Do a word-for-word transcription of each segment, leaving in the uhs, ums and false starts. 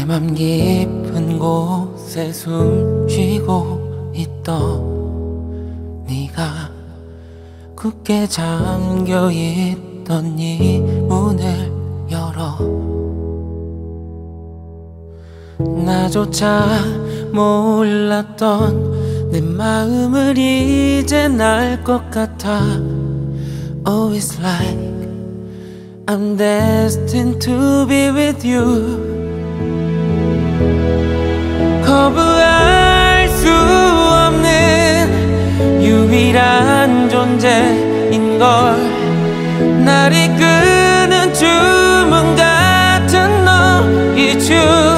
내 맘 깊은 곳에 숨 쉬고 있던 네가 굳게 잠겨있던 이 문을 열어 나조차 몰랐던 내 마음을 이젠 알 것 같아. Oh, it's like I'm destined to be with you. 거부할 수 없는 유일한 존재인 걸. 날 이끄는 주문 같은 너의 주.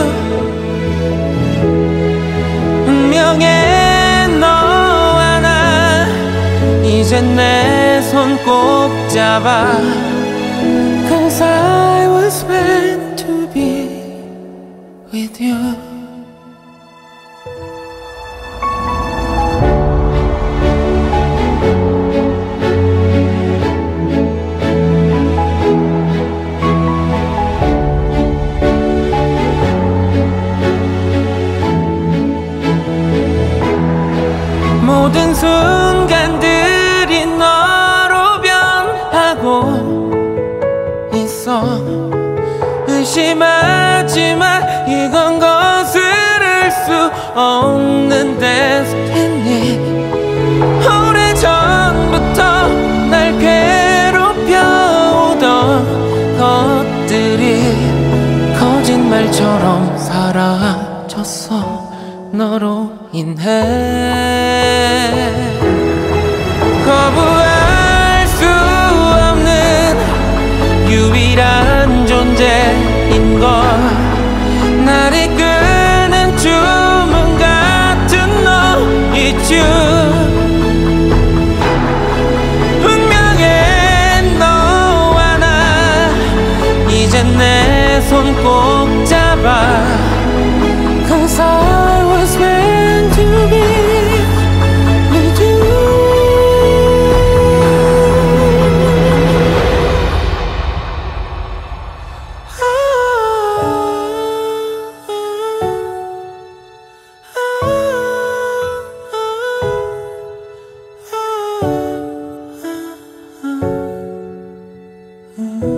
운명의 너와 나 이제 내 손 꼭 잡아. Cause I was meant to be with you. 모든 순간들이 너로 변하고 있어. 의심하지만 이건 거스를 수 없는 데스티니. 오래전부터 날 괴롭혀오던 것들이 거짓말처럼 사라졌어. 너로 인해. 거부할 수 없는 유일한 존재인 걸. 날 이끄는 주문 같은 너의 주. 운명의 너와 나 이제 내 손 꼭 잡아. Cause I was meant to be with you. Ah, ah, ah, ah, ah.